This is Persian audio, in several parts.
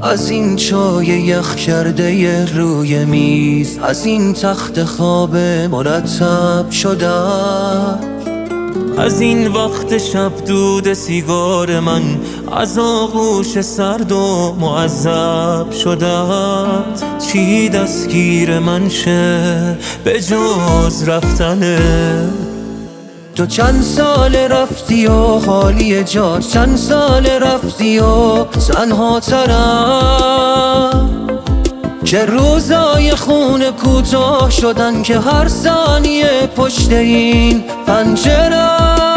از این چای یخ کرده روی میز، از این تخت خواب مرتب شده، از این وقت شب دود سیگار من، از آغوش سرد و معذب شده. چی دستگیر من شه به جز رفتنه؟ تو چند سال رفتی و خالی جات، چند سال رفتی و تنها ترم، که روزای خونه کوتاه شدن، که هر ثانیه پشت این پنجره.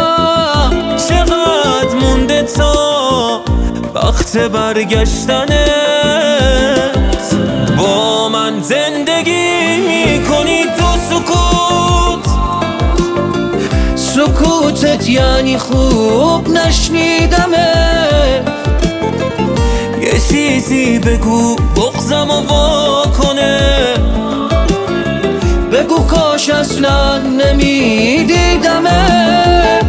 چقدر مونده تا وقت برگشتنت؟ با من زندگی میکنی تو سکوت، سکوتت یعنی خوب نشنیدمت. یه چیزی بگو بغضم و واکنه، بگو کاش اصلا نمیدیدمت.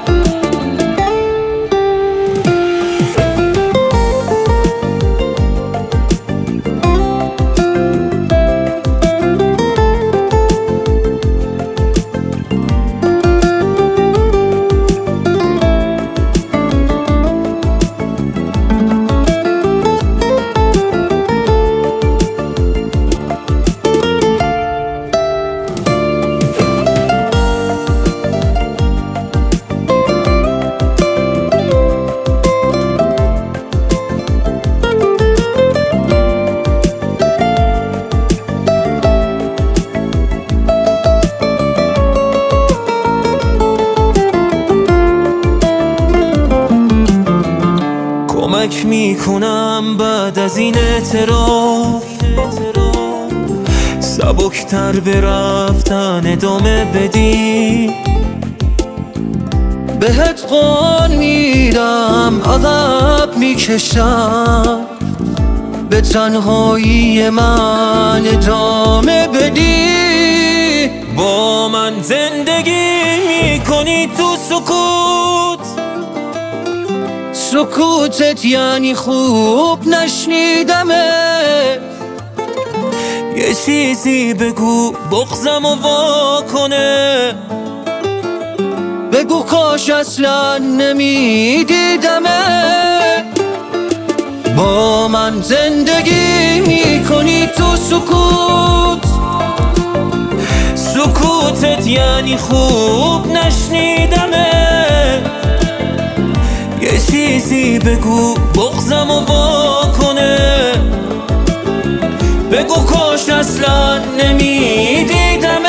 کمک میکنم بعد از این اعتراف، سبکتر به رفتن ادامه بدی. بهت قول میدم عقب میکشم، به تنهایی من ادامه بدی. با من زندگی میکنی تو سکوت، سکوتت یعنی خوب نشنیدمت. یه چیزی بگو بغضم و واکنه، بگو کاش اصلا نمیدیدمت. با من زندگی میکنی تو سکوت، سکوتت یعنی خوب نشنیدمت. یه چیزی بگو بغضم و واکنه، بگو کاش اصلا نمیدیدم.